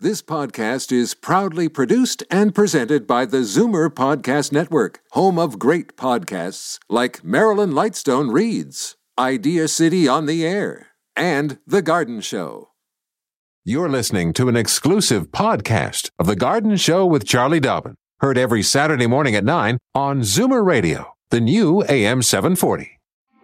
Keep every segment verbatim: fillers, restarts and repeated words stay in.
This podcast is proudly produced and presented by the Zoomer Podcast Network, home of great podcasts like Marilyn Lightstone Reads, Idea City on the Air, and The Garden Show. You're listening to an exclusive podcast of The Garden Show with Charlie Dobbin, heard every Saturday morning at nine on Zoomer Radio, the new A M seven forty.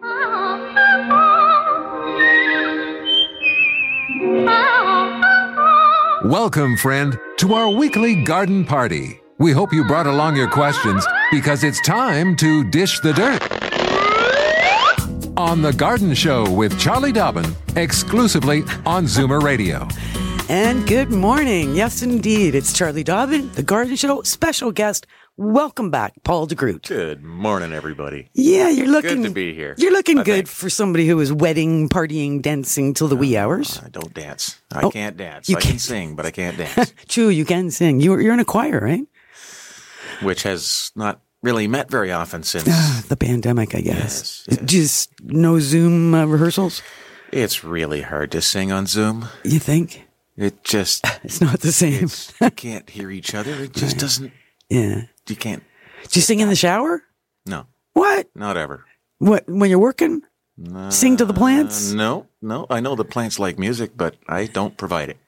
Welcome, friend, to our weekly garden party. We hope you brought along your questions because it's time to dish the dirt. On The Garden Show with Charlie Dobbin, exclusively on Zoomer Radio. And good morning. Yes, indeed. It's Charlie Dobbin, The Garden Show, special guest. Welcome back, Paul DeGroot. Good morning, everybody. Yeah, you're looking good to be here. You're looking I good think. for somebody who is wedding, partying, dancing till the wee hours. I don't dance. I Oh, can't dance. you I can can't. sing, but I can't dance. True, you can sing. You're, you're in a choir, right? Which has not really met very often since. The pandemic, I guess. Yes, yes. Just no Zoom uh, rehearsals, It's really hard to sing on Zoom. you think? It just, It's not the same. it's, you can't hear each other. It just doesn't, Yeah. you can't. Do you sing in the shower? No, What? not ever. What? When you're working? Sing to the plants? Uh, no, no. I know the plants like music, but I don't provide it.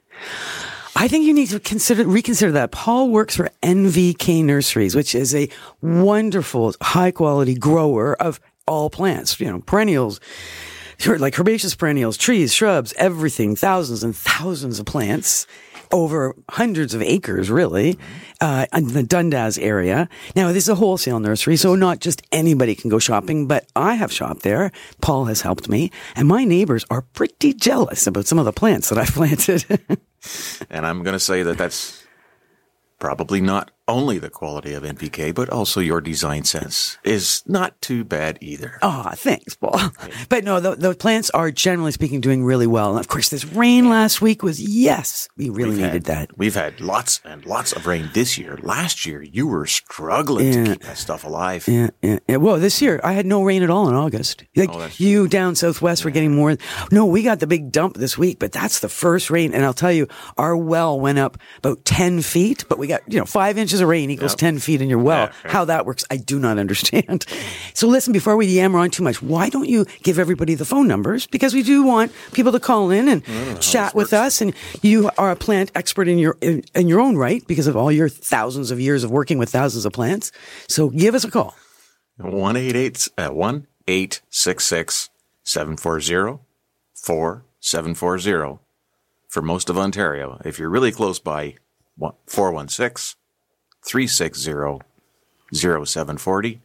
I think you need to consider reconsider that. Paul works for N V K Nurseries, which is a wonderful, high quality grower of all plants, you know, perennials, like herbaceous perennials, trees, shrubs, everything, thousands and thousands of plants over hundreds of acres, really, uh, in the Dundas area. Now, this is a wholesale nursery, so not just anybody can go shopping, but I have shopped there. Paul has helped me, and my neighbors are pretty jealous about some of the plants that I've planted. And I'm going to say that that's probably not only the quality of N P K, but also your design sense is not too bad either. Oh, thanks, Paul. But no, the, the plants are generally speaking doing really well. And of course, this rain last week was, yes, we really We've needed had, that. We've had lots and lots of rain this year. Last year, you were struggling Yeah. to keep that stuff alive. Yeah, yeah, yeah. Well, this year I had no rain at all in August. Like Oh, that's- you down southwest were getting more. No, we got the big dump this week, but that's the first rain. And I'll tell you, our well went up about ten feet, but we got, you know, five inches of rain equals Yep. ten feet in your well. Yeah, right. How that works, I do not understand. So listen, before we yammer on too much, why don't you give everybody the phone numbers? Because we do want people to call in and chat with us. And you are a plant expert in your, in, in your own right because of all your thousands of years of working with thousands of plants. So give us a call. one eight eight uh, one eight six six seven four zero four seven four zero for most of Ontario. If you're really close by, four one six three six zero zero seven four zero.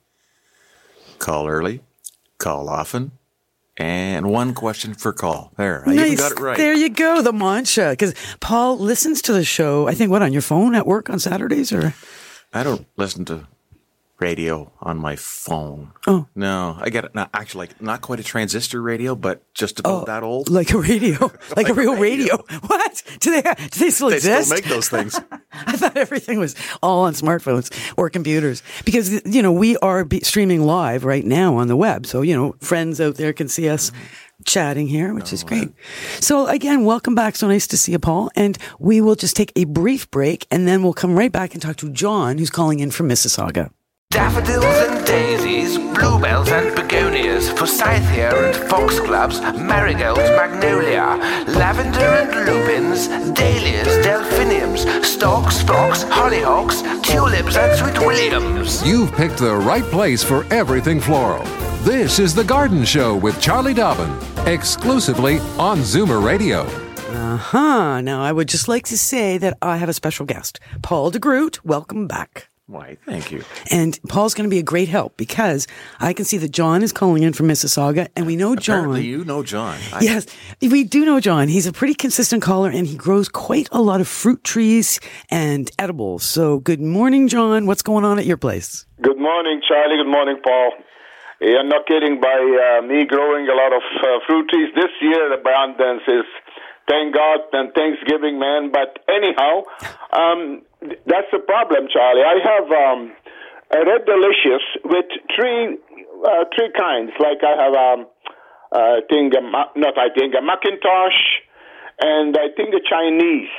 Call early, call often, and one question per call. There, I even got it right. There you go, the mantra. Because Paul listens to the show, I think, what, on your phone at work on Saturdays? Or I don't listen to radio on my phone. Oh. No, I get it. Not, actually, like, not quite a transistor radio, but just about that old. Like a radio. Like, Like a a real radio. radio. What? Do they, do they still They exist? still make those things. I thought everything was all on smartphones or computers because, you know, we are be- streaming live right now on the web. So, you know, friends out there can see us chatting here, which is great. So again, welcome back. So nice to see you, Paul. And we will just take a brief break and then we'll come right back and talk to John, who's calling in from Mississauga. Daffodils and daisies, bluebells and begonias, forsythia and foxgloves, marigolds, magnolia, lavender and lupins, dahlias, delphiniums, stalks, phlox, hollyhocks, tulips and sweet williams. You've picked the right place for everything floral. This is The Garden Show with Charlie Dobbin, exclusively on Zoomer Radio. Uh-huh. Now, I would just like to say that I have a special guest, Paul DeGroot. Welcome back. Why, thank you. And Paul's going to be a great help because I can see that John is calling in from Mississauga, and we know John. Apparently you know John. I, Yes, we do know John. He's a pretty consistent caller, and he grows quite a lot of fruit trees and edibles. So good morning, John. What's going on at your place? Good morning, Charlie. Good morning, Paul. You're not kidding by uh, me growing a lot of uh, fruit trees. This year, abundance is, thank God, and Thanksgiving, man. But anyhow, um, that's the problem, Charlie. I have um, a Red Delicious with three uh, three kinds. Like I have, um, uh, I think, a, not I think, a Macintosh, and I think a Chinese.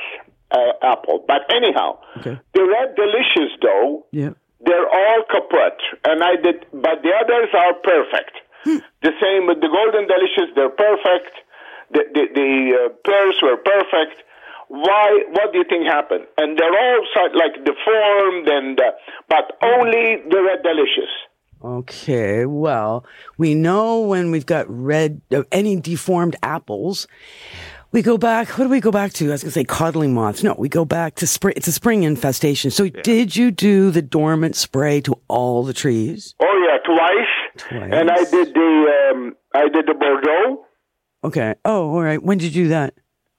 uh, apple. But anyhow, Okay. the Red Delicious, though, Yeah. they're all kaput. And I did, but the others are perfect. The same with the Golden Delicious, they're perfect. The, the, the uh, pears were perfect. Why? What do you think happened? And they're all sort like deformed, and uh, but only the Red Delicious. Okay, well, we know when we've got red, uh, any deformed apples, we go back, what do we go back to? I was going to say codling moths. No, we go back to spring, it's a spring infestation. So did you do the dormant spray to all the trees? Oh yeah, twice. Twice. And I did the, um, I did the Bordeaux. Okay. Oh, all right. When did you do that?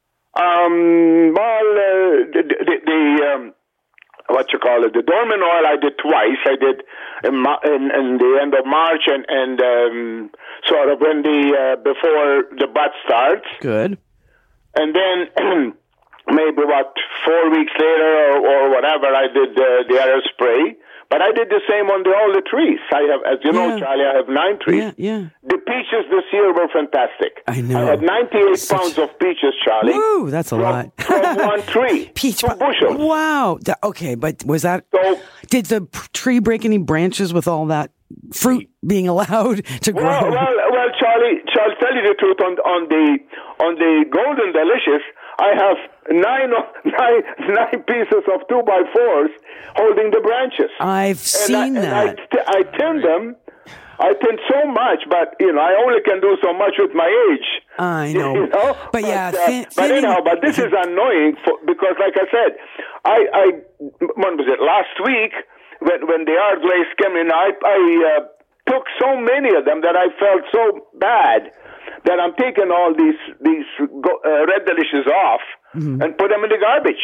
Um, well, uh, the, the, the um, what you call it, the dormant oil I did twice. I did in, Ma- in, in the end of March and, and um, sort of when the, uh, before the bud starts. Good. And then maybe what, four weeks later or, or whatever, I did uh, the other spray. But I did the same on the, all the trees. I have, as you know, Yeah. Charlie, I have nine trees. Yeah, yeah. The peaches this year were fantastic. I know. I had ninety-eight Such- pounds of peaches, Charlie. Woo, that's a from, lot. from one tree. Peach. Two bushels. Wow. That- okay, but was that, So, did the p- tree break any branches with all that fruit being allowed to grow? well, well, well, Charlie, Charlie, tell you the truth, on, on the on the Golden Delicious, I have nine, nine, nine pieces of two by fours holding the branches. I've and seen I, that. And I, I tend them. I tend so much, but you know, I only can do so much with my age. I know. You know? But yeah, uh, thin- but thinning- anyhow, but this is annoying for, because, like I said, I, I when was it last week when when the art glaze came in, I I uh, took so many of them that I felt so bad that I'm taking all these these go, uh, Red Delicious off Mm-hmm. and put them in the garbage.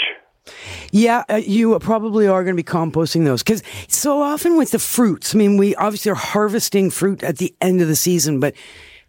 Yeah, uh, you probably are going to be composting those because so often with the fruits, I mean, we obviously are harvesting fruit at the end of the season, but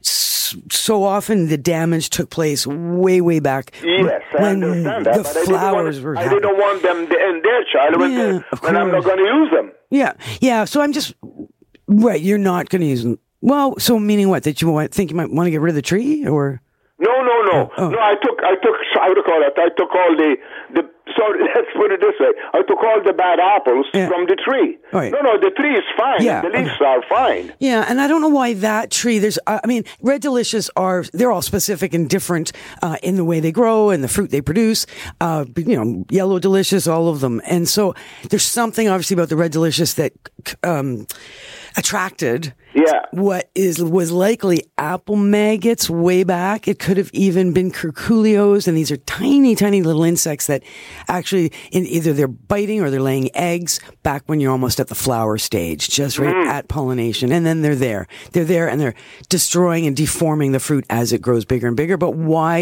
s- so often the damage took place way, way back Yes, I when understand that. the but flowers I didn't were. want, I happening. didn't want them in there, Charlie, when, Yeah, the- of when I'm not course. going to use them. Yeah, yeah. So I'm just right. You're not going to use them. Well, so meaning what? That you want, think you might want to get rid of the tree, or? No, no, no, Oh, oh. no. I took, I took, how do you call it? I took all the, the. So let's put it this way: I took all the bad apples Yeah. from the tree. Right. No, no, the tree is fine. Yeah, The leaves okay. are fine. Yeah, and I don't know why that tree. There's, I mean, Red Delicious are they're all specific and different uh, in the way they grow and the fruit they produce. Uh, but, you know, Yellow Delicious, all of them, and so there's something obviously about the Red Delicious that um, attracted. Yeah. What is was likely apple maggots way back. It could have even been curculios, and these are tiny, tiny little insects that actually, in either they're biting or they're laying eggs back when you're almost at the flower stage, just right at pollination, and then they're there. They're there, and they're destroying and deforming the fruit as it grows bigger and bigger. But why?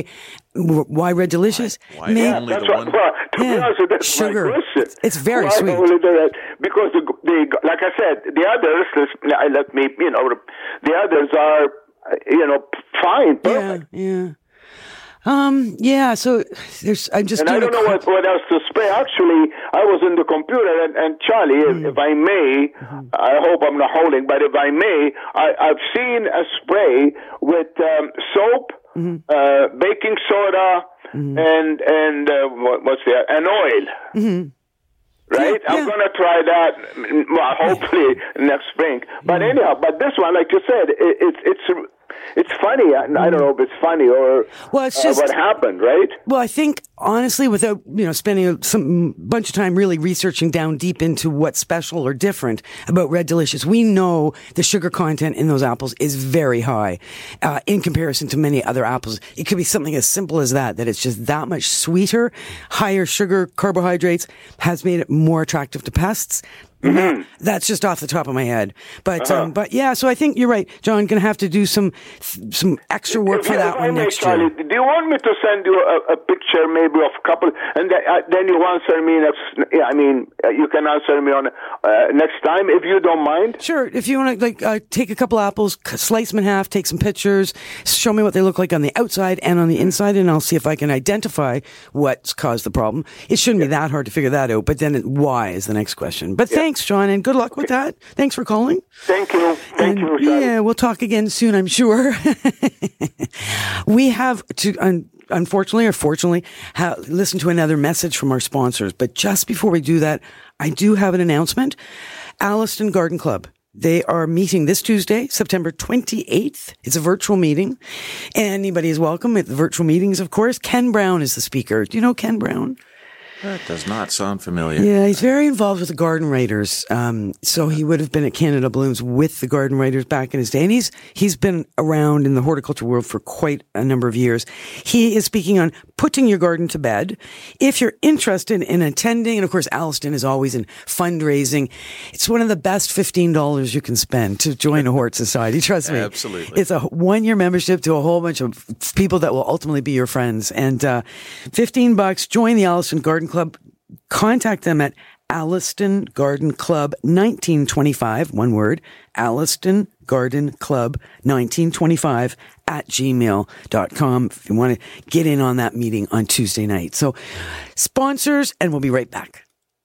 Why Red Delicious? Why May- only That's the what. one? Well, to be Yeah. honest, with you, that's Sugar. my question. It's very Why sweet. only the- because the, the, like I said, the others. Let's, let me, you know, the others are, uh, you know, fine, Yeah, perfect. yeah. Um, yeah, so there's, I'm just And I doing don't a know quick- what, what else to spray. Actually, I was in the computer, and, and Charlie, Mm-hmm. if, if I may, I hope I'm not holding, but if I may, I, I've seen a spray with um, soap, Mm-hmm. uh, baking soda, and and uh, what, what's the and oil. Right? Yeah, I'm yeah. going to try that, mm, well, hopefully next spring. But anyhow, but this one, like you said, it, it's it's it's funny. I, I don't know if it's funny or Well, it's uh, just- what happened, right? Well, I think honestly, without you know spending some bunch of time really researching down deep into what's special or different about Red Delicious, we know the sugar content in those apples is very high uh, in comparison to many other apples. It could be something as simple as that, that it's just that much sweeter, higher sugar carbohydrates has made it more attractive to pests. Mm-hmm. That's just off the top of my head, but Uh-huh. um, but yeah. So I think you're right, John. Going to have to do some some extra work for If that I one may, next Charlie, year. do you want me to send you a, a picture maybe of a couple, and th- uh, then you answer me next? Yeah, I mean, uh, you can answer me on uh, next time if you don't mind. Sure. If you want to, like, uh, take a couple apples, c- slice them in half, take some pictures, show me what they look like on the outside and on the inside, and I'll see if I can identify what's caused the problem. It shouldn't be that hard to figure that out, but then it, why is the next question. But thanks, John, and good luck with that. Thanks for calling. Thank you. Thank And, you, Charlie. yeah, we'll talk again soon, I'm sure. We have to, um, unfortunately or fortunately, ha- listen to another message from our sponsors. But just before we do that, I do have an announcement. Alliston Garden Club. They are meeting this Tuesday, September twenty-eighth. It's a virtual meeting. Anybody is welcome at the virtual meetings, of course. Ken Brown is the speaker. Do you know Ken Brown? That does not sound familiar. Yeah, he's very involved with the Garden Writers. Um, so he would have been at Canada Blooms with the Garden Writers back in his day. And he's, he's been around in the horticulture world for quite a number of years. He is speaking on putting your garden to bed. If you're interested in attending, and of course, Alliston is always in fundraising. It's one of the best fifteen dollars you can spend to join a Hort Society. Trust me. Absolutely. It's a one-year membership to a whole bunch of people that will ultimately be your friends. And, uh, fifteen bucks, join the Alliston Garden Club. Contact them at Alliston Garden Club nineteen twenty-five, one word, Alliston Garden Club nineteen twenty-five at gmail dot com if you want to get in on that meeting on Tuesday night. So sponsors, and we'll be right back.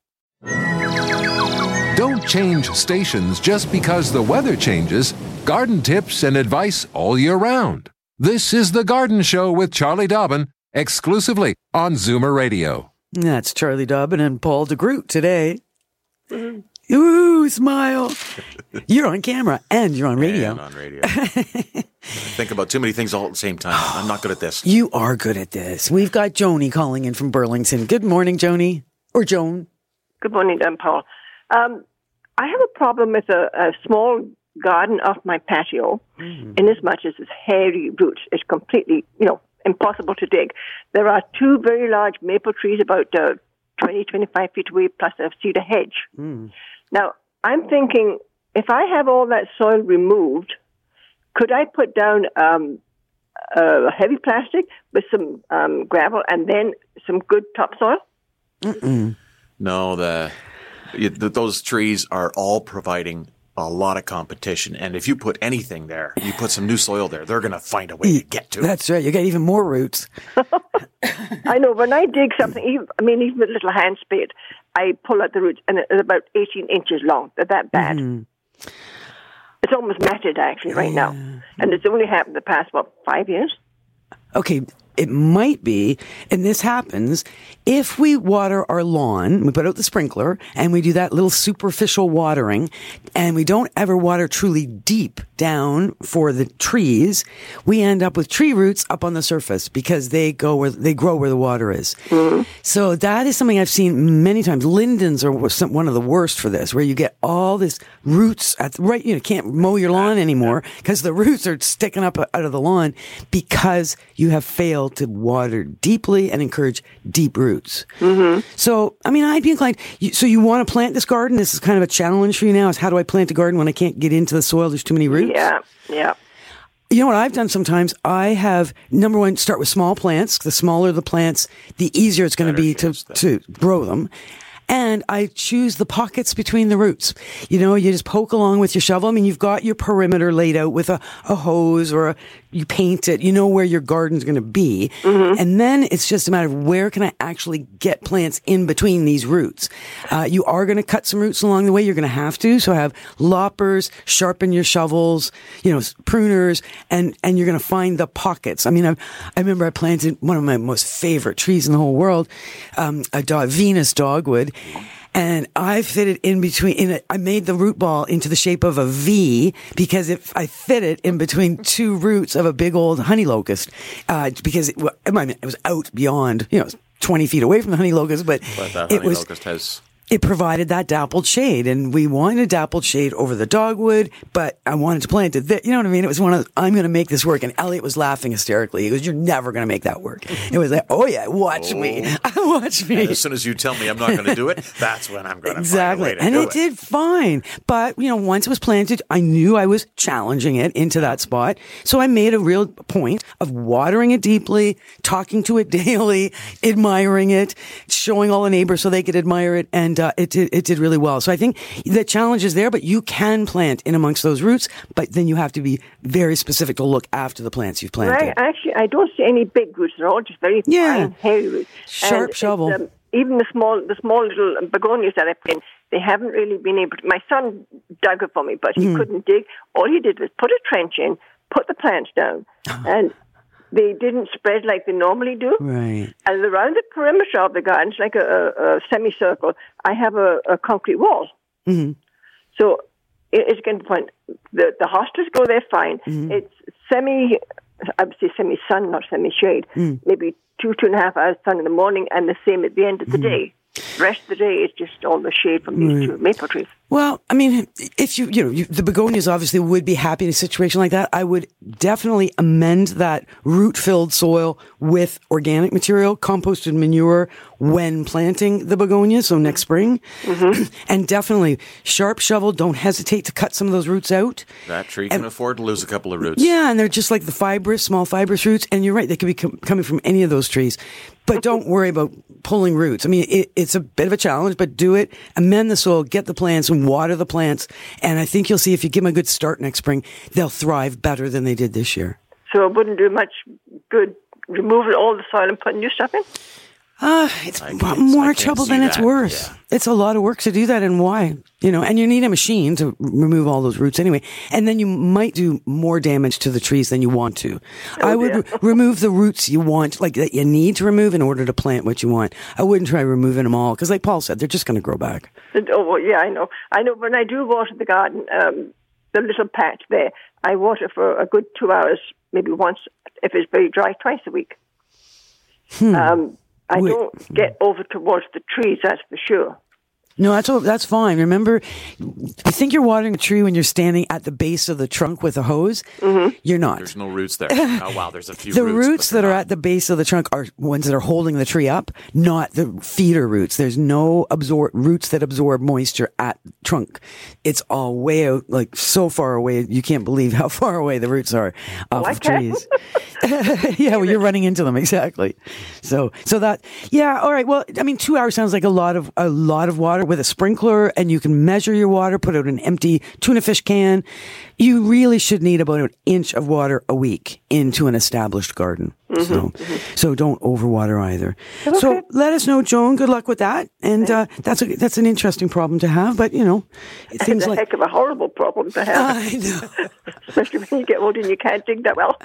Don't change stations just because the weather changes. Garden tips and advice all year round. This is The Garden Show with Charlie Dobbin, exclusively on Zoomer Radio. That's Charlie Dobbin and Paul DeGroot today. Mm-hmm. Ooh, smile. You're on camera and you're on radio. And on radio. Think about too many things all at the same time. I'm not good at this. You are good at this. We've got Joni calling in from Burlington. Good morning, Joni. Or Joan. Good morning, um, Paul. Um, I have a problem with a, a small garden off my patio, mm. in as much as it's hairy roots. It's completely, you know, impossible to dig. There are two very large maple trees about uh, twenty, twenty-five feet away, plus a cedar hedge. Mm. Now, I'm thinking, if I have all that soil removed, could I put down um, a heavy plastic with some um, gravel and then some good topsoil? Mm-mm. No, the, the those trees are all providing a lot of competition, and if you put anything there, you put some new soil there, they're going to find a way to get to it. That's right. You get even more roots. I know. When I dig something, even, I mean, even with a little hand spade, I pull out the roots, and it's about eighteen inches long. They're that bad. Mm. It's almost matted, actually, right yeah. now. And it's only happened the past, what, five years? Okay, it might be, and this happens, if we water our lawn, we put out the sprinkler, and we do that little superficial watering, and we don't ever water truly deep down for the trees, we end up with tree roots up on the surface because they go where they grow where the water is. Mm-hmm. So that is something I've seen many times. Lindens are one of the worst for this, where you get all this roots at the, right, you know, can't mow your lawn anymore because the roots are sticking up out of the lawn because you have failed to water deeply and encourage deep roots. Mm-hmm. So, I mean, I'd be inclined. You, so, you want to plant this garden? This is kind of a challenge for you now. Is how do I plant a garden when I can't get into the soil? There's too many roots. Yeah, yeah. You know what I've done sometimes? I have, number one, start with small plants. The smaller the plants, the easier it's going to be to, to grow them. And I choose the pockets between the roots. You know, you just poke along with your shovel. I mean, you've got your perimeter laid out with a, a hose or a, you paint it. You know where your garden's going to be. Mm-hmm. And then it's just a matter of where can I actually get plants in between these roots. Uh, you are going to cut some roots along the way. You're going to have to. So have loppers, sharpen your shovels, you know, pruners, and, and you're going to find the pockets. I mean, I, I remember I planted one of my most favorite trees in the whole world, um, a dog, Venus dogwood. And I fit it in between, in a, I made the root ball into the shape of a V because if I fit it in between two roots of a big old honey locust, uh, because it, I mean, it was out beyond, you know, twenty feet away from the honey locust, but, but that it honey was, locust has... it provided that dappled shade, and we wanted a dappled shade over the dogwood, but I wanted to plant it there. You know what I mean? It was one of, I'm going to make this work. And Elliot was laughing hysterically. He goes, you're never going to make that work. It was like, oh yeah, watch oh. me. Watch me. And as soon as you tell me I'm not going to do it, that's when I'm going to exactly. find a way to and do it. it. did fine. But, you know, once it was planted, I knew I was challenging it into that spot. So I made a real point of watering it deeply, talking to it daily, admiring it, showing all the neighbors so they could admire it. And uh, it, it, it did really well. So I think the challenge is there, but you can plant in amongst those roots, but then you have to be very specific to look after the plants you've planted. Right. Actually, I don't see any big roots. They're all just very yeah. fine, hairy roots. Sharp and shovel. Um, even the small, the small little begonias that I planted, they haven't really been able to. My son dug it for me, but he mm. couldn't dig. All he did was put a trench in, put the plants down, and they didn't spread like they normally do. Right. And around the perimeter of the garden, it's like a, a, a semicircle, I have a, a concrete wall. Mm-hmm. So it, it's getting to the point, the, the hostas go there fine. Mm-hmm. It's semi, I would say semi-sun, not semi-shade. Mm. Maybe two, two and a half hours sun in the morning and the same at the end of the mm. day. The rest of the day is just all the shade from these right. two maple trees. Well, I mean, if you, you know, you, the begonias obviously would be happy in a situation like that. I would definitely amend that root-filled soil with organic material, composted manure when planting the begonias, so next spring. Mm-hmm. And definitely, sharp shovel, don't hesitate to cut some of those roots out. That tree can and, afford to lose a couple of roots. Yeah, and they're just like the fibrous, small fibrous roots. And you're right, they could be com- coming from any of those trees. But don't worry about pulling roots. I mean, it, it's a bit of a challenge, but do it. Amend the soil, get the plants, and water the plants. And I think you'll see if you give them a good start next spring, they'll thrive better than they did this year. So it wouldn't do much good removing all the soil and putting new stuff in? Uh, it's more trouble than it's worth. Yeah. It's a lot of work to do that, and why? You know, and you need a machine to remove all those roots anyway. And then you might do more damage to the trees than you want to. Oh, I would re- remove the roots you want, like that you need to remove in order to plant what you want. I wouldn't try removing them all, because like Paul said, they're just going to grow back. Oh, well, yeah, I know. I know when I do water the garden, um, the little patch there, I water for a good two hours, maybe once, if it's very dry, twice a week. Hmm. Um, I don't get over towards the trees, that's for sure. No, that's that's fine. Remember, you think you're watering a tree when you're standing at the base of the trunk with a hose? Mm-hmm. You're not. There's no roots there. Oh, wow, there's a few the roots. The roots that not. are at the base of the trunk are ones that are holding the tree up, not the feeder roots. There's no absorb roots that absorb moisture at trunk. It's all way out, like so far away, you can't believe how far away the roots are off well, of trees. Yeah, well, you're running into them, exactly. So, so that, yeah, all right. Well, I mean, two hours sounds like a lot of a lot of water with a sprinkler, and you can measure your water, put out an empty tuna fish can. You really should need about an inch of water a week into an established garden. Mm-hmm, so, mm-hmm. so don't overwater either. Okay. So let us know, Joan. Good luck with that. And uh, that's a, that's an interesting problem to have. But you know, it seems like a heck of a horrible problem to have. I know, especially when you get older and you can't dig that well.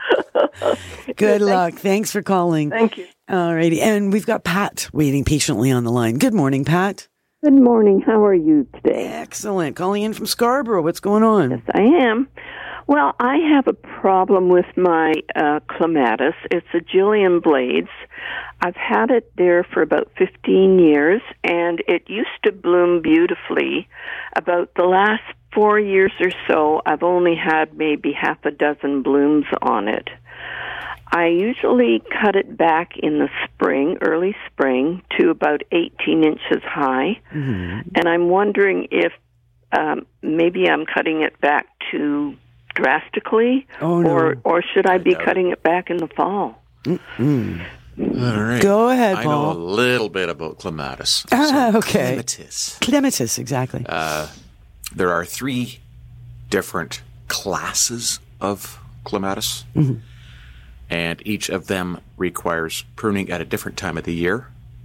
Good luck. Thanks for calling. Thank you. All righty, and we've got Pat waiting patiently on the line. Good morning, Pat. Good morning. How are you today? Excellent. Calling in from Scarborough. What's going on? Yes, I am. Well, I have a problem with my uh, clematis. It's a Gillian Blades. I've had it there for about fifteen years, and it used to bloom beautifully. About the last four years or so, I've only had maybe half a dozen blooms on it. I usually cut it back in the spring, early spring, to about eighteen inches high. Mm-hmm. And I'm wondering if um, maybe I'm cutting it back too drastically, oh, no. or or should I be cutting it back in the fall? Mm-mm. All right. Go ahead, I Paul. know a little bit about clematis. Ah, so okay. Clematis. Clematis, exactly. Uh, there are three different classes of clematis. Mm-hmm. And each of them requires pruning at a different time of the year.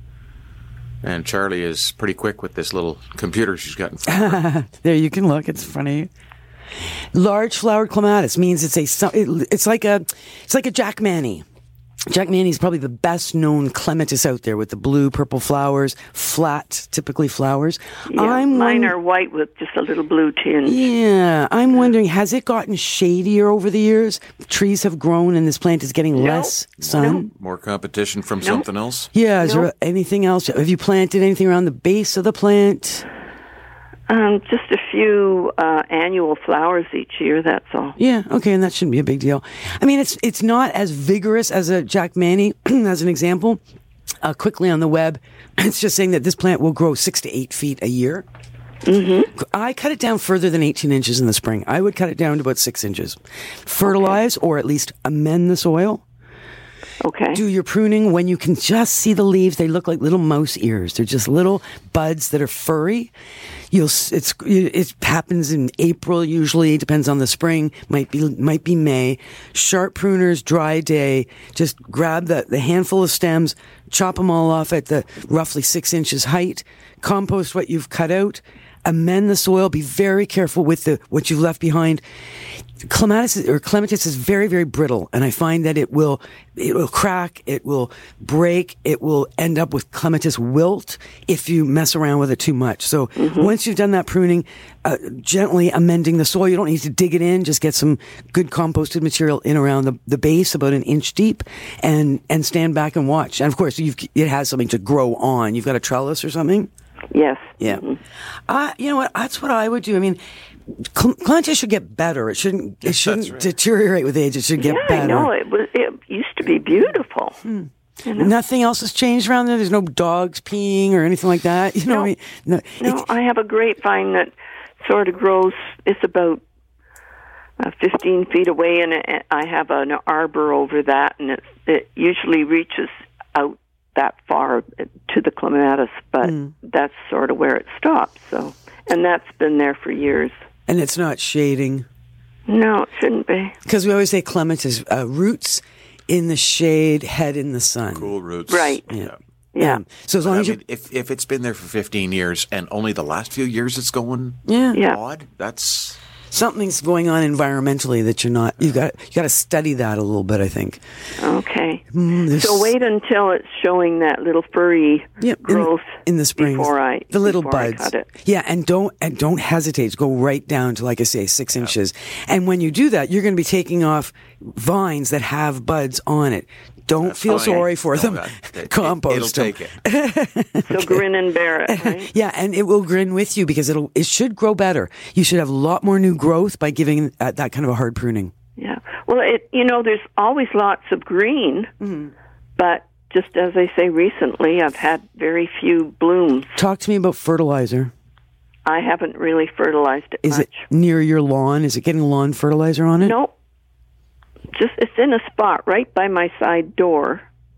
And Charlie is pretty quick with this little computer she's got in front of her. There, you can look. It's funny. Large flowered clematis means it's a it's like a it's like a Jack Manny. Jack Manny is probably the best known clematis out there with the blue, purple flowers, flat, typically flowers. Yeah, I'm mine won- are white with just a little blue tinge. Yeah, I'm wondering, has it gotten shadier over the years? Trees have grown and this plant is getting no. less sun. No. More competition from no. something else? Yeah, is no. there anything else? Have you planted anything around the base of the plant? Um, just a few uh, annual flowers each year, that's all. Yeah, okay, and that shouldn't be a big deal. I mean, it's it's not as vigorous as a Jack Manny, as an example. Uh, quickly on the web, it's just saying that this plant will grow six to eight feet a year. Mm-hmm. I cut it down further than eighteen inches in the spring. I would cut it down to about six inches. Fertilize, okay. or at least amend the soil. Okay. Do your pruning when you can just see the leaves. They look like little mouse ears. They're just little buds that are furry. You'll it's it happens in April usually. Depends on the spring. Might be might be May. Sharp pruners, dry day. Just grab the the handful of stems, chop them all off at the roughly six inches height. Compost what you've cut out. amend the soil. Be very careful with the what you've left behind. Clematis is, or clematis is very, very brittle, and I find that it will it will crack, it will break, it will end up with clematis wilt if you mess around with it too much. So mm-hmm. once you've done that pruning, uh, gently amending the soil. You don't need to dig it in. Just get some good composted material in around the, the base, about an inch deep, and and stand back and watch. And of course, you've, it has something to grow on. You've got a trellis or something. Yes. Yeah. Mm-hmm. Uh, you know what? That's what I would do. I mean, clematis should get better. It shouldn't. It shouldn't right. deteriorate with age. It should get yeah, better. I know. It was. It used to be beautiful. Hmm. You know? Nothing else has changed around there. There's no dogs peeing or anything like that. You know. No. I mean, no. No, it, I have a grapevine that sort of grows. It's about uh, fifteen feet away, and it, I have an arbor over that, and it it usually reaches out that far to the clematis, but mm. that's sort of where it stops. So, and that's been there for years. And it's not shading. No, it shouldn't be. Because we always say clematis uh, roots in the shade, head in the sun. Cool roots. Right. Yeah. Yeah. Um, so as long but as I you, mean, if if it's been there for fifteen years and only the last few years it's going yeah, Yeah. odd, that's something's going on environmentally that you're not. You got you got to study that a little bit. I think. Okay. Mm, this- So wait until it's showing that little furry Yep, in- growth in the spring before I the little before I buds. cut it. Yeah, and don't and don't hesitate. Go right down to, like I say, six inches. And when you do that, you're going to be taking off vines that have buds on it. Don't feel fine. sorry for No, them. that- it- Compost it'll them. take it. So grin and bear it, right? Yeah, and it will grin with you because it'll it should grow better. You should have a lot more new growth by giving uh, that kind of a hard pruning. Yeah. Well, it you know, there's always lots of green, Mm-hmm. but just as I say, recently I've had very few blooms. Talk to me about fertilizer. I haven't really fertilized it Is much. it near your lawn? Is it getting lawn fertilizer on it? No. Just it's in a spot right by my side door.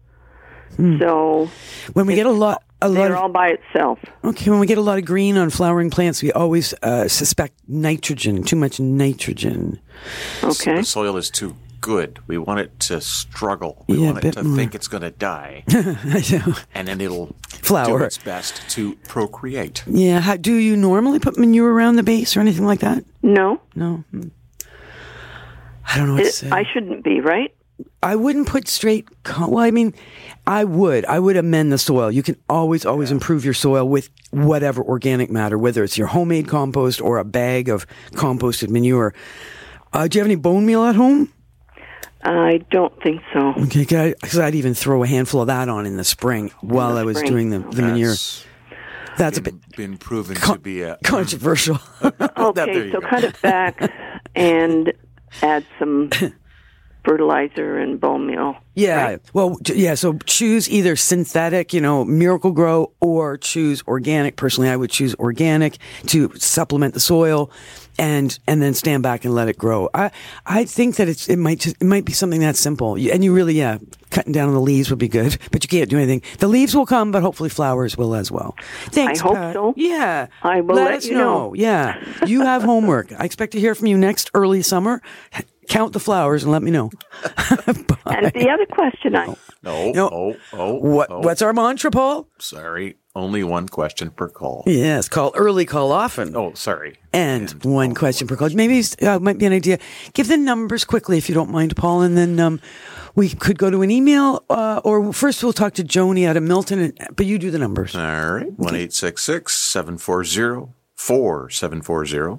Hmm. So When we get a lot, a lot they're of all by itself. okay, when we get a lot of green on flowering plants, we always uh, suspect nitrogen, too much nitrogen. Okay. The soil is too good. We want it to struggle. We Yeah, a want it bit to more. think it's going to die, I know. and then it'll Flower. do its best to procreate. Yeah. How, do you normally put manure around the base or anything like that? No. No. Hmm. I don't know what to It, say. I shouldn't be, right? I wouldn't put straight. Co- well, I mean, I would. I would amend the soil. You can always, always improve your soil with whatever organic matter, whether it's your homemade compost or a bag of composted manure. Uh, do you have any bone meal at home? I don't think so. Okay, because I'd even throw a handful of that on in the spring while the I was spring. doing the, the manure. That's That's a been, bit been proven con- to be a controversial. there Okay, you so go. cut it back and add some fertilizer and bone meal. Yeah. right? Well, j- yeah. So choose either synthetic, you know, Miracle Grow, or choose organic. Personally, I would choose organic to supplement the soil, and and then stand back and let it grow. I I think that it's it might just, it might be something that simple. You- And you really, yeah, cutting down on the leaves would be good, but you can't do anything. The leaves will come, but hopefully flowers will as well. Thanks. I hope Pat. so. Yeah. I will let let us you know. Yeah. You have homework. I expect to hear from you next early summer. Count the flowers and let me know. Bye. And the other question I no, No. oh, oh, What oh. what's our mantra, Paul? Sorry, only one question per call. Yes, call early, call often. Oh, sorry. And, one question per call. Maybe it uh, might be an idea. Give the numbers quickly if you don't mind, Paul, and then um, we could go to an email, uh, or first we'll talk to Joni out of Milton, and, but you do the numbers. All right, one eight six six seven four zero four seven four zero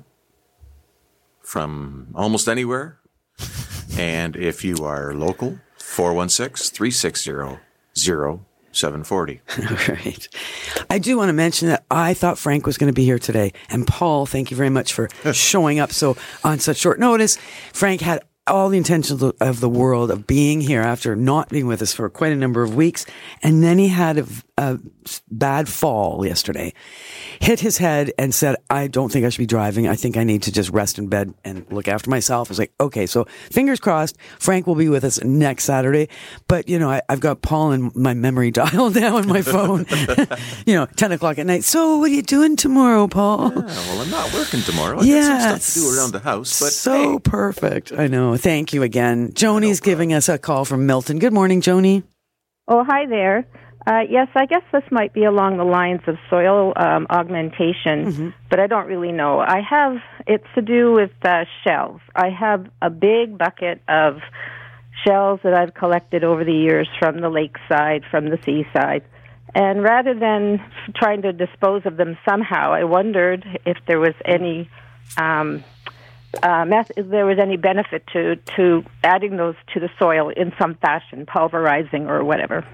from almost anywhere. And if you are local, four one six three six zero zero seven four zero. All right. I do want to mention that I thought Frank was going to be here today. And Paul, thank you very much for showing up so on such short notice. Frank had all the intentions of the world of being here after not being with us for quite a number of weeks. And then he had a, a bad fall yesterday, hit his head and said, I don't think I should be driving. I think I need to just rest in bed and look after myself. I was like, okay, so fingers crossed. Frank will be with us next Saturday. But, you know, I, I've got Paul in my memory dial now on my phone, you know, ten o'clock at night. So what are you doing tomorrow, Paul? Yeah, well, I'm not working tomorrow. I Yes. got some stuff to do around the house. But so hey, perfect. I know. Thank you again. Joni's giving us a call from Milton. Good morning, Joni. Oh, hi there. Uh, yes, I guess this might be along the lines of soil um, augmentation, mm-hmm. but I don't really know. I have, it's to do with uh, shells. I have a big bucket of shells that I've collected over the years from the lakeside, from the seaside. And rather than trying to dispose of them somehow, I wondered if there was any um, uh, meth- if there was any benefit to, to adding those to the soil in some fashion, pulverizing or whatever.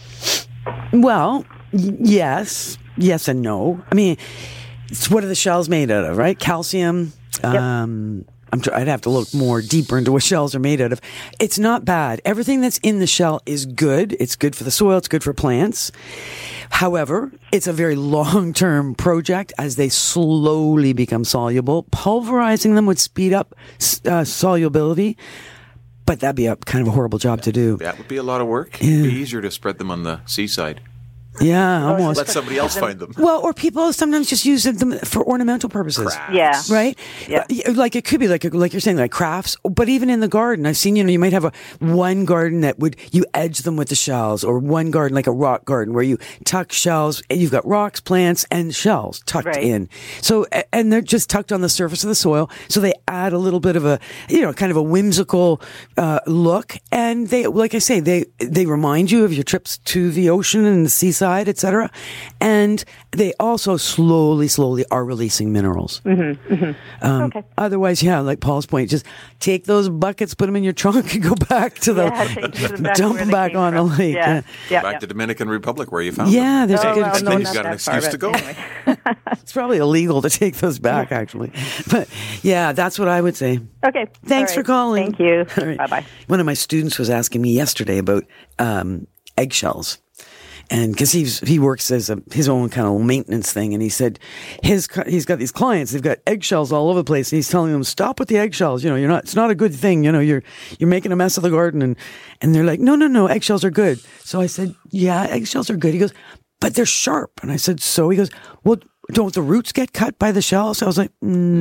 Well, y- yes, yes and no. I mean, it's, what are the shells made out of, right? Calcium. Yep. Um, I'm tr- I'd have to look more deeper into what shells are made out of. It's not bad. Everything that's in the shell is good. It's good for the soil. It's good for plants. However, it's a very long-term project as they slowly become soluble. Pulverizing them would speed up uh, solubility. But that'd be a kind of a horrible job to do. That would be a lot of work. Yeah. It'd be easier to spread them on the seaside. Yeah, almost. Let somebody else find them. Well, or people sometimes just use them for ornamental purposes. Crafts. Yeah. Right? Yeah. Like it could be like like you're saying, like crafts. But even in the garden, I've seen, you know, you might have a one garden that would, you edge them with the shells, or one garden like a rock garden where you tuck shells, and you've got rocks, plants, and shells tucked Right. in. So, and they're just tucked on the surface of the soil. So they add a little bit of a, you know, kind of a whimsical uh, look. And they, like I say, they, they remind you of your trips to the ocean and the seaside, et cetera. And they also slowly, slowly are releasing minerals. Mm-hmm, mm-hmm. Um, Okay. Otherwise, yeah, like Paul's point, just take those buckets, put them in your trunk, and go back to the Yeah, take them back dump where them they back came on from. the lake. Yeah. Yeah, Yeah, Back yeah. to Dominican Republic where you found yeah them. there's Oh, a good well, And no, then excuse. you've not got an that far, excuse to but go. anyway. It's probably illegal to take those back, actually. But yeah, that's what I would say. Okay. Thanks All for right. calling. Thank you. All right. Bye-bye. One of my students was asking me yesterday about um, eggshells. And because he's he works as a his own kind of maintenance thing, and he said his he's got these clients, they've got eggshells all over the place, and he's telling them, stop with the eggshells. You know, you're not. It's not a good thing. You know, you're you're making a mess of the garden, and and they're like, no, no, no, eggshells are good. So I said, yeah, eggshells are good. He goes, but they're sharp, and I said, so he goes, well, don't the roots get cut by the shells? I was like,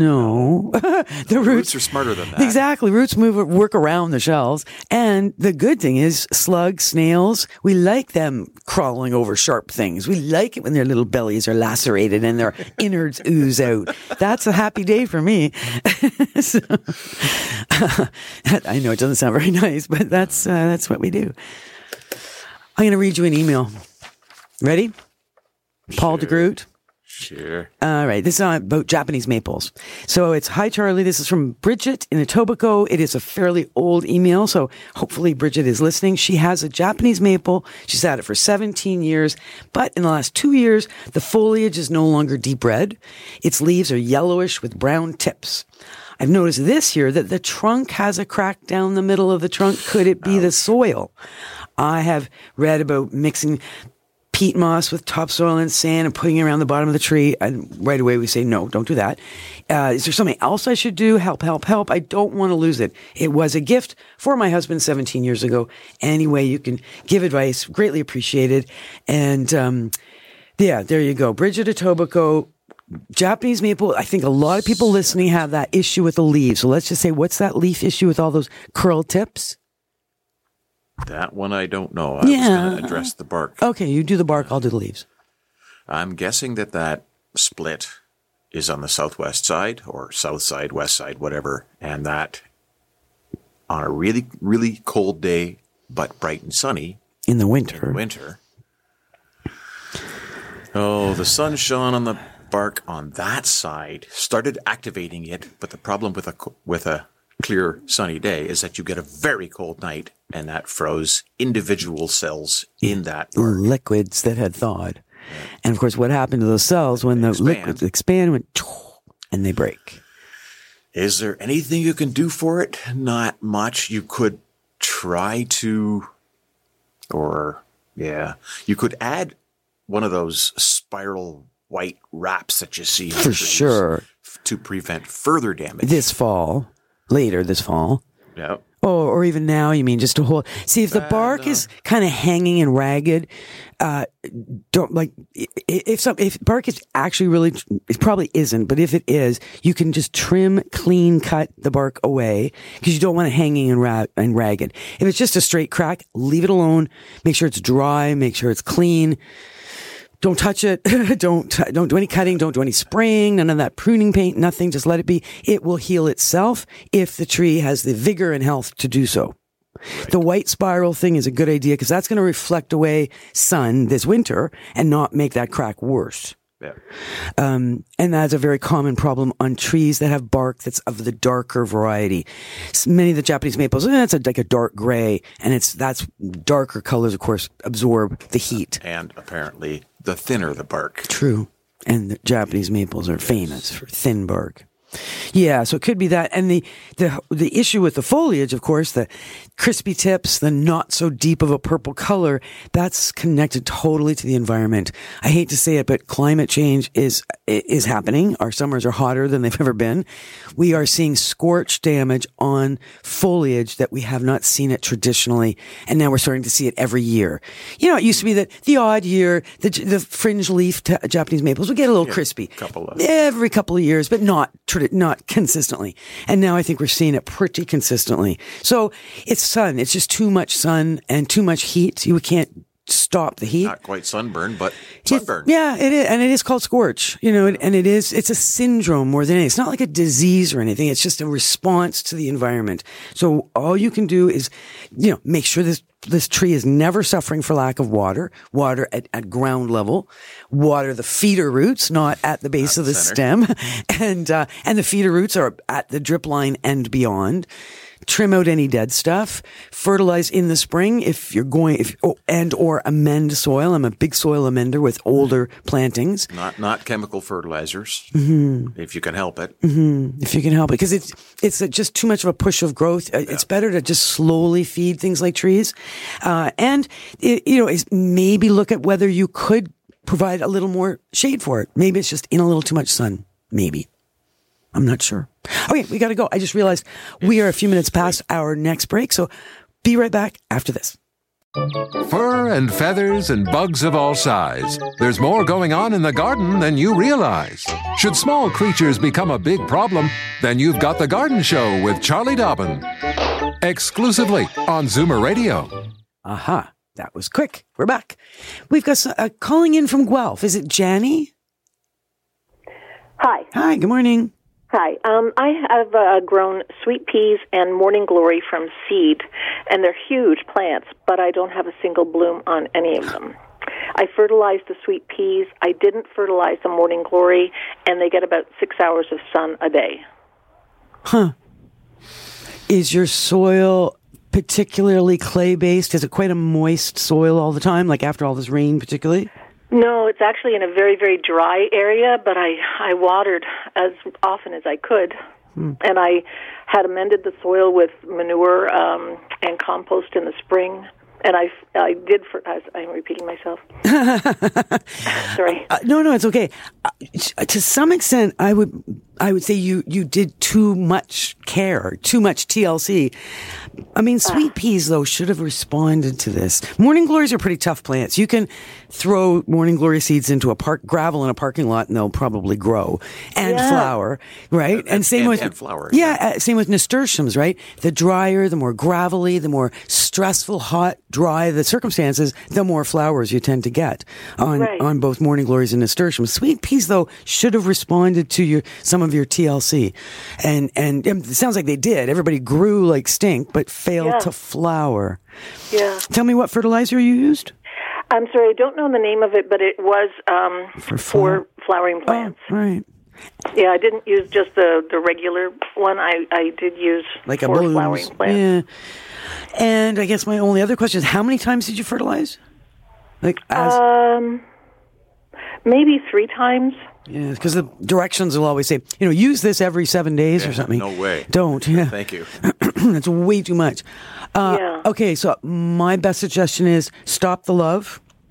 no, the roots, Roots are smarter than that. Exactly. Roots move, work around the shells. And the good thing is slugs, snails, we like them crawling over sharp things. We like it when their little bellies are lacerated and their innards ooze out. That's a happy day for me. So, I know it doesn't sound very nice, but that's, uh, that's what we do. I'm going to read you an email. Ready? Paul Sure. DeGroot. Sure. All right. This is about Japanese maples. So it's, hi, Charlie. This is from Bridget in Etobicoke. It is a fairly old email. So hopefully Bridget is listening. She has a Japanese maple. She's had it for seventeen years. But in the last two years, the foliage is no longer deep red. Its leaves are yellowish with brown tips. I've noticed this year that the trunk has a crack down the middle of the trunk. Could it be the soil? I have read about mixing peat moss with topsoil and sand and putting it around the bottom of the tree. And right away we say, no, don't do that. Uh, is there something else I should do? Help, help, help. I don't want to lose it. It was a gift for my husband seventeen years ago. Anyway, you can give advice. Greatly appreciated. And, um, yeah, there you go. Bridget Etobicoke, Japanese maple. I think a lot of people listening have that issue with the leaves. So let's just say, what's that leaf issue with all those curled tips? That one I don't know. I Yeah. was going to address the bark. Okay, you do the bark, I'll do the leaves. I'm guessing that that split is on the southwest side or south side, west side, whatever, and that on a really, really cold day, but bright and sunny In the winter. in winter, oh, the sun shone on the bark on that side, started activating it, but the problem with a co- with a clear sunny day is that you get a very cold night, and that froze individual cells in that bark. Liquids that had thawed. And of course, what happened to those cells when the expand. liquids expand, went, and they break. Is there anything you can do for it? Not much. You could try to, or yeah, you could add one of those spiral white wraps that you see on For trees sure. to prevent further damage. This fall, later this fall. Yeah. Oh, or even now, you mean just to hold. See, if the Uh, bark no. is kind of hanging and ragged, uh, don't like, i- if some, if bark is actually really, it probably isn't, but if it is, you can just trim, clean, cut the bark away because you don't want it hanging and, ra- and ragged. If it's just a straight crack, leave it alone. Make sure it's dry, make sure it's clean. Don't touch it. don't, don't do any cutting. Don't do any spraying. None of that pruning paint, nothing. Just let it be. It will heal itself if the tree has the vigor and health to do so. Right. The white spiral thing is a good idea because that's going to reflect away sun this winter and not make that crack worse. Yeah. Um, and that's a very common problem on trees that have bark that's of the darker variety. S- Many of the Japanese maples, eh, it's a, like a dark gray, and it's that's darker colors, of course, absorb the heat. And apparently, the thinner the bark. True. And the Japanese maples are famous for thin bark. Yeah, so it could be that. And the, the, the issue with the foliage, of course, the crispy tips, the not so deep of a purple color, that's connected totally to the environment. I hate to say it, but climate change is, is happening. Our summers are hotter than they've ever been. We are seeing scorch damage on foliage that we have not seen it traditionally. And now we're starting to see it every year. You know, it used to be that the odd year, the, the fringe leaf t- Japanese maples would get a little Yeah, crispy. couple of- Every couple of years, but not tradi- not consistently. And now I think we're seeing it pretty consistently. So it's sun. It's just too much sun and too much heat. You can't stop the heat. Not quite sunburn, but It's- sunburn. Yeah, it is, and it is called scorch. You know, and it is. It's a syndrome more than anything. It's not like a disease or anything. It's just a response to the environment. So all you can do is, you know, make sure this this tree is never suffering for lack of water. Water at, at ground level. Water the feeder roots, not at the base Not of the center. stem, and uh, and the feeder roots are at the drip line and beyond. Trim out any dead stuff. Fertilize in the spring if you're going, if oh, and or amend soil. I'm a big soil amender with older plantings. Not not chemical fertilizers, Mm-hmm. if you can help it. Mm-hmm. If you can help it, because it's it's a, just too much of a push of growth. Uh, It's better to just slowly feed things like trees, uh, and it, you know, is maybe look at whether you could provide a little more shade for it. Maybe it's just in a little too much sun. Maybe. I'm not sure. Okay, we got to go. I just realized we are a few minutes past our next break, so be right back after this. Fur and feathers and bugs of all size. There's more going on in the garden than you realize. Should small creatures become a big problem, then you've got The Garden Show with Charlie Dobbin. Exclusively on Zoomer Radio. Aha, that was quick. We're back. We've got some, uh, calling in from Guelph. Is it Janny? Hi. Hi, good morning. Hi. Um, I have uh, grown sweet peas and morning glory from seed, and they're huge plants, but I don't have a single bloom on any of them. I fertilized the sweet peas. I didn't fertilize the morning glory, and they get about six hours of sun a day. Huh. Is your soil particularly clay-based? Is it quite a moist soil all the time, like after all this rain particularly? No, it's actually in a very, very dry area, but I, I watered as often as I could. Hmm. And I had amended the soil with manure um, and compost in the spring. And I, I did, for, as I'm repeating myself. Sorry. Uh, no, no, it's okay. Uh, to some extent, I would, I would say you, you did too much care, too much T L C. I mean, sweet uh. peas, though, should have responded to this. Morning glories are pretty tough plants. You can throw morning glory seeds into a park, gravel in a parking lot, and they'll probably grow and yeah. flower, right? And, and same and, with, and flower, yeah, yeah. Uh, same with nasturtiums, right? The drier, the more gravelly, the more stressful, hot, dry the circumstances, the more flowers you tend to get on, right. on both morning glories and nasturtiums. Sweet peas, though, should have responded to your, some of your T L C. And, and it sounds like they did. Everybody grew like stink, but failed yeah. to flower. Yeah. Tell me what fertilizer you used? I'm sorry, I don't know the name of it, but it was um, For, for flowering plants. Oh, right. Yeah, I didn't use just the, the regular one. I, I did use like a for balloons. flowering plants. Yeah. And I guess my only other question is, how many times did you fertilize? Like as um, maybe three times. Yeah, because the directions will always say, you know, use this every seven days yeah, or something. No way. Don't. Yeah. Thank you. That's way too much. Uh, yeah. Okay, so my best suggestion is stop the love.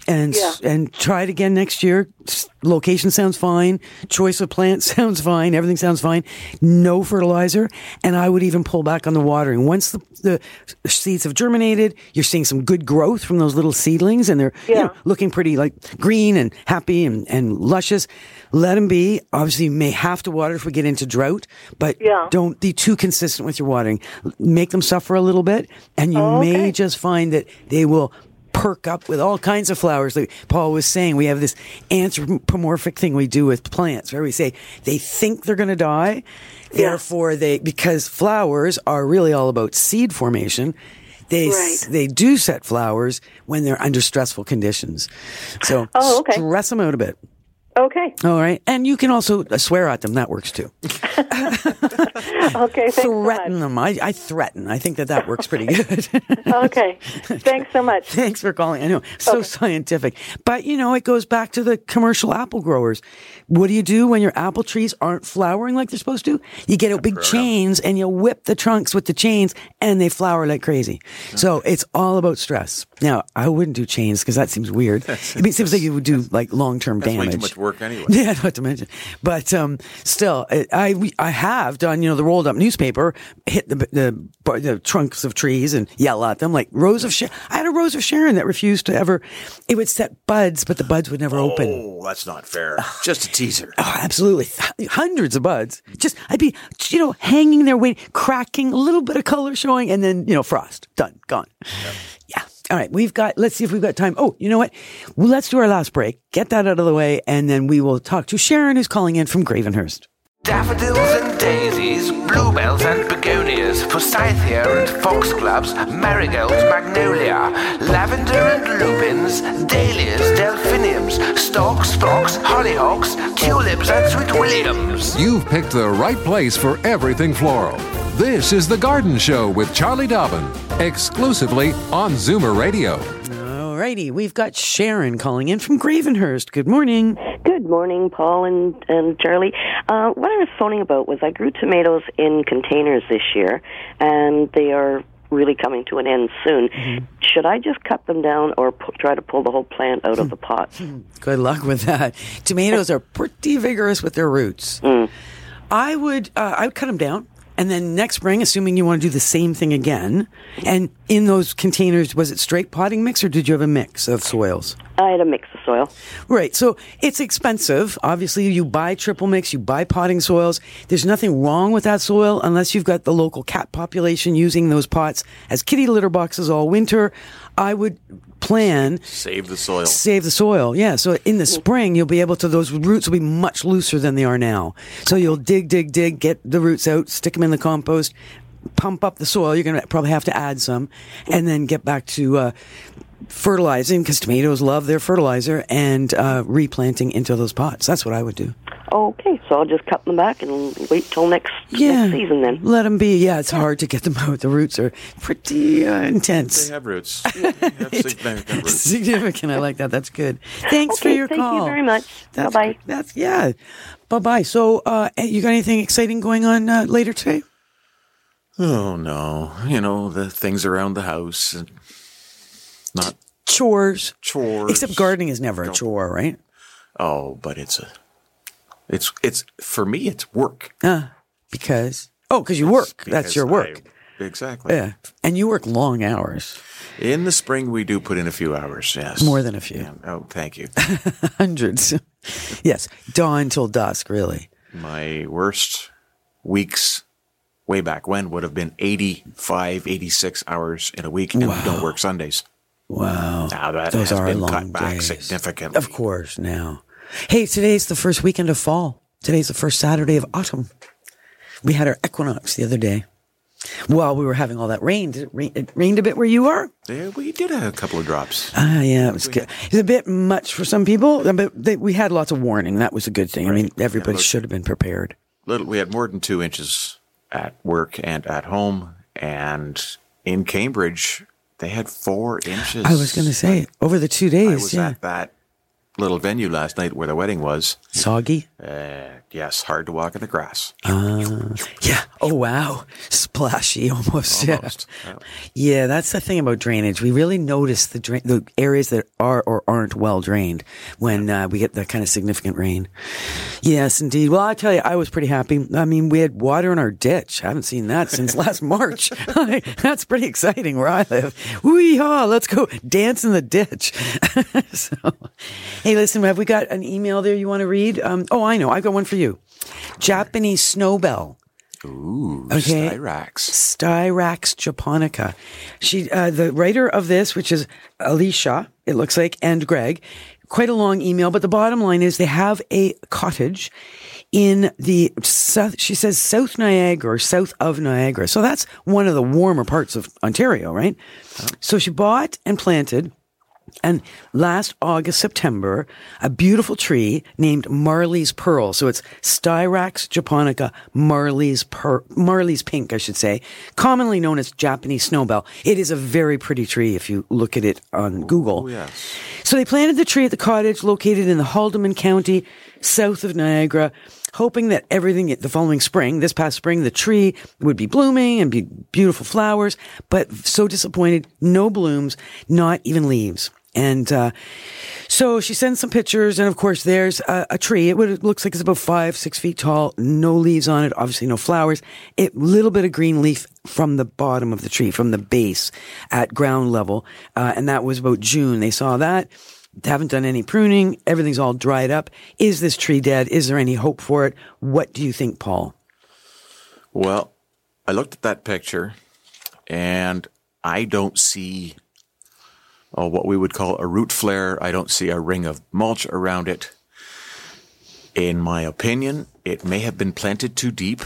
and Yeah. and try it again next year. S- Location sounds fine. Choice of plant sounds fine. Everything sounds fine. No fertilizer, and I would even pull back on the watering. Once the, the seeds have germinated, you're seeing some good growth from those little seedlings, and they're you Yeah. know, looking pretty like green and happy and, and luscious. Let them be. Obviously, you may have to water if we get into drought, but Yeah. don't be too consistent with your watering. Make them suffer a little bit, and you Oh, may okay. just find that they will perk up with all kinds of flowers. Like Paul was saying, we have this anthropomorphic thing we do with plants where we say they think they're going to die. Yeah. Therefore, they, because flowers are really all about seed formation, they, s- Right. they do set flowers when they're under stressful conditions. So Oh, okay. stress them out a bit. Okay. All right. And you can also uh, swear at them. That works too. Okay. Thanks so Threaten much. them. I, I threaten. I think that that works pretty good. Okay. Thanks so much. Thanks for calling. I know, so Okay. scientific. But, you know, it goes back to the commercial apple growers. What do you do when your apple trees aren't flowering like they're supposed to? You get out big chains and you whip the trunks with the chains and they flower like crazy. So it's all about stress. Now, I wouldn't do chains because that seems weird. I mean, it seems like you would do like long-term That's damage. way too much work anyway. Yeah, not to mention. But um, still, I, I I have done, you know, the rolled up newspaper, hit the, the the trunks of trees and yell at them like Rose of Sharon. I had a Rose of Sharon that refused to ever. It would set buds, but the buds would never open. Oh, that's not fair. Just a teaser. Oh, absolutely. Th- Hundreds of buds. Just, I'd be, you know, hanging there waiting, cracking, a little bit of color showing, and then, you know, frost. Done. Gone. Yeah. All right. We've got, let's see if we've got time. Oh, you know what? Well, let's do our last break. Get that out of the way, and then we will talk to Sharon, who's calling in from Gravenhurst. Daffodils and daisies, bluebells and begonias, forsythia and foxgloves, marigolds, magnolia, lavender and lupins, dahlias, delphiniums, stalks, phlox, hollyhocks, tulips and sweet williams. You've picked the right place for everything floral. This is The Garden Show with Charlie Dobbin, exclusively on Zoomer Radio. All righty. We've got Sharon calling in from Gravenhurst. Good morning. Good morning, Paul and, and Charlie. Uh, what I was phoning about was I grew tomatoes in containers this year, and they are really coming to an end soon. Mm-hmm. Should I just cut them down or pu- try to pull the whole plant out of the pot? Good luck with that. Tomatoes are pretty vigorous with their roots. Mm. I would uh, I would cut them down. And then next spring, assuming you want to do the same thing again, and in those containers, was it straight potting mix or did you have a mix of soils? I had a mix of soil. Right. So it's expensive. Obviously, you buy triple mix, you buy potting soils. There's nothing wrong with that soil unless you've got the local cat population using those pots as kitty litter boxes all winter. I would plan Save the soil. Save the soil, yeah. So in the spring, you'll be able to, those roots will be much looser than they are now. So you'll dig, dig, dig, get the roots out, stick them in the compost, pump up the soil. You're going to probably have to add some, and then get back to uh, fertilizing, because tomatoes love their fertilizer, and uh, replanting into those pots. That's what I would do. Okay, so I'll just cut them back and wait till next, Yeah, next season then. let them be. Yeah, it's hard to get them out. The roots are pretty uh, intense. They have roots. They have significant roots. Significant. I like that. That's good. Thanks for Okay, your thank call. you very much. That's, Bye-bye. That's yeah. Bye bye. So, uh, you got anything exciting going on uh, later today? Oh, no. You know, the things around the house. And not Chores. chores. Except gardening is never a chore, right? Oh, but it's a, it's, it's, for me, it's work. Uh, because, oh, because you work. That's Because your work. I- exactly. Yeah. And you work long hours. In the spring, we do put in a few hours, yes. More than a few. Yeah. Oh, thank you. Hundreds. Yes. Dawn till dusk, really. My worst weeks way back when would have been eighty-five, eighty-six hours in a week, and Wow. we don't work Sundays. Wow. Now that Those has are been long cut back days. significantly. Of course, now. Hey, today's the first weekend of fall. Today's the first Saturday of autumn. We had our equinox the other day. While we were having all that rain. Did it, rain, it rained a bit where you are? Yeah, we did a couple of drops. Ah, yeah, it was good. It was a bit much for some people, but they, we had lots of warning. That was a good thing. I mean, everybody look- should have been prepared. Little, we had more than two inches at work and at home, and in Cambridge, they had four inches. I was going to say, over the two days, I was yeah. at that little venue last night where the wedding was. Soggy? Uh, yes, hard to walk in the grass. Uh, yeah. Oh, wow. Splashy almost. Almost. Yeah. Yeah. Yeah, that's the thing about drainage. We really notice the drain, the areas that are or aren't well drained when uh, we get that kind of significant rain. Yes, indeed. Well, I tell you, I was pretty happy. I mean, we had water in our ditch. I haven't seen that since last March. That's pretty exciting where I live. Wee-haw, let's go dance in the ditch. So, hey, listen, have we got an email there you want to read? Um, oh, I know. I got one for you. Japanese snowbell. Ooh, Okay. Styrax. Styrax japonica. She, uh, the writer of this, which is Alicia, it looks like, and Greg, quite a long email, but the bottom line is they have a cottage in the south, she says South Niagara or south of Niagara. So that's one of the warmer parts of Ontario, right? Oh. So she bought and planted, and last August, September, a beautiful tree named Marley's Pearl. So it's Styrax japonica, Marley's per, Marley's pink, I should say, commonly known as Japanese snowbell. It is a very pretty tree if you look at it on Google. Oh, yes. So they planted the tree at the cottage located in the Haldimand County, south of Niagara, hoping that everything the following spring, this past spring, the tree would be blooming and be beautiful flowers, but so disappointed, no blooms, not even leaves. And uh, so she sends some pictures, and of course, there's a, a tree. It, would, it looks like it's about five, six feet tall, no leaves on it, obviously no flowers. A little bit of green leaf from the bottom of the tree, from the base at ground level. Uh, and that was about June. They saw that. They haven't done any pruning. Everything's all dried up. Is this tree dead? Is there any hope for it? What do you think, Paul? Well, I looked at that picture, and I don't see oh, what we would call a root flare. I don't see a ring of mulch around it. In my opinion, it may have been planted too deep,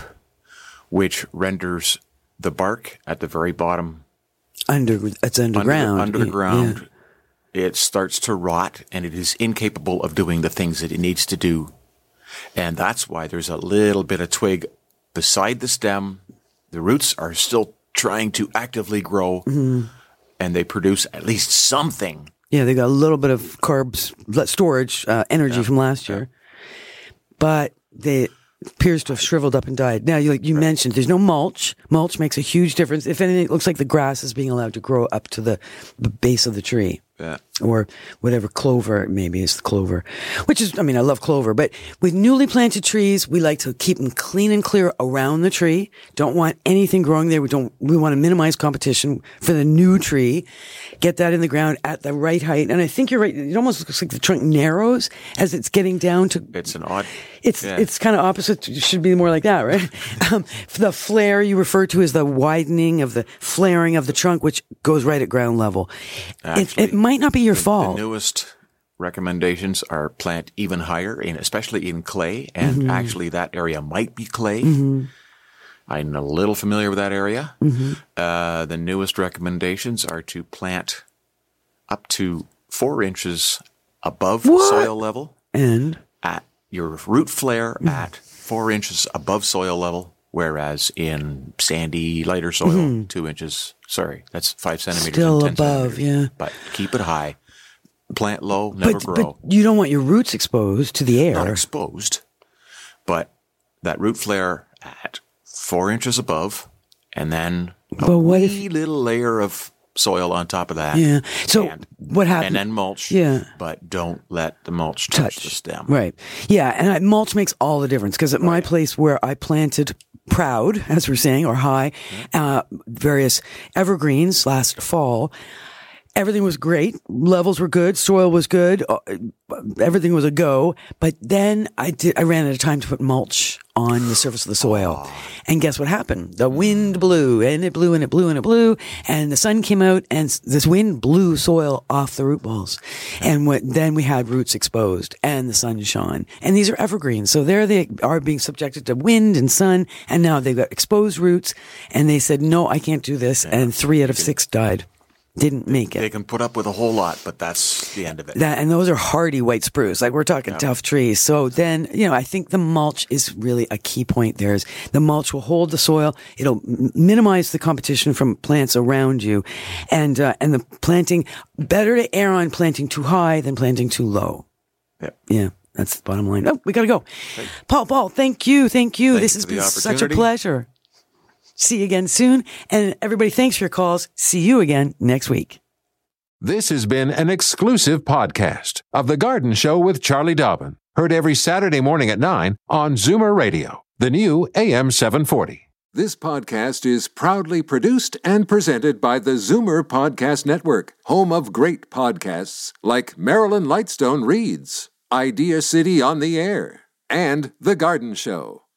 which renders the bark at the very bottom. Under, it's underground. Under, under the ground. Yeah. It starts to rot, and it is incapable of doing the things that it needs to do. And that's why there's a little bit of twig beside the stem. The roots are still trying to actively grow, mm-hmm. and they produce at least something. Yeah, they got a little bit of carbs, storage, uh, energy yeah. from last year. Yeah. But they appears to have shriveled up and died. Now, you, like you right. mentioned, there's no mulch. Mulch makes a huge difference. If anything, it looks like the grass is being allowed to grow up to the, the base of the tree. Yeah. Or whatever clover, maybe it's the clover, which is, I mean, I love clover, but with newly planted trees, we like to keep them clean and clear around the tree. Don't want anything growing there. We don't, we want to minimize competition for the new tree. Get that in the ground at the right height. And I think you're right. It almost looks like the trunk narrows as it's getting down to. It's an odd. It's, yeah. it's kind of opposite. It should be more like that, right? um, the flare you refer to as the widening of the flaring of the trunk, which goes right at ground level. Actually, it, it might not be your the, fault. The newest recommendations are plant even higher, in, especially in clay, and mm-hmm. actually that area might be clay. Mm-hmm. I'm a little familiar with that area. Mm-hmm. Uh, the newest recommendations are to plant up to four inches above what? soil level. And? At your root flare mm-hmm. at four inches above soil level, whereas in sandy, lighter soil, mm-hmm. two inches, sorry, that's five centimeters. Still and ten above, yeah. But keep it high. Plant low, never but, grow. But you don't want your roots exposed to the air. Not exposed, but that root flare at four inches above, and then a but what wee if, little layer of soil on top of that. Yeah. So and, what happened? And then mulch. Yeah. But don't let the mulch touch, touch. the stem. Right. Yeah. And I, mulch makes all the difference because at oh, my yeah. place where I planted proud, as we're saying, or high, uh, various evergreens last fall, everything was great. Levels were good. Soil was good. Everything was a go. But then I did, I ran out of time to put mulch on the surface of the soil. Oh. And guess what happened? The wind blew and it blew and it blew and it blew and the sun came out and this wind blew soil off the root balls. And what, then we had roots exposed and the sun shone. And these are evergreens. So there they are being subjected to wind and sun. And now they've got exposed roots and they said, no, I can't do this. Yeah. And three out of six died. Didn't make it. They can put up with a whole lot, but that's the end of it. That, and those are hardy white spruce. Like we're talking yeah. tough trees. So then, you know, I think the mulch is really a key point there is the mulch will hold the soil. It'll m- minimize the competition from plants around you. And, uh, and the planting, better to err on planting too high than planting too low. Yep. Yeah. That's the bottom line. Oh, we got to go. Paul, Paul, thank you. Thank you. Thanks this has for the been such a opportunity. pleasure. See you again soon. And everybody, thanks for your calls. See you again next week. This has been an exclusive podcast of The Garden Show with Charlie Dobbin. Heard every Saturday morning at nine on Zoomer Radio, the new A M seven forty. This podcast is proudly produced and presented by the Zoomer Podcast Network, home of great podcasts like Marilyn Lightstone Reads, Idea City on the Air, and The Garden Show.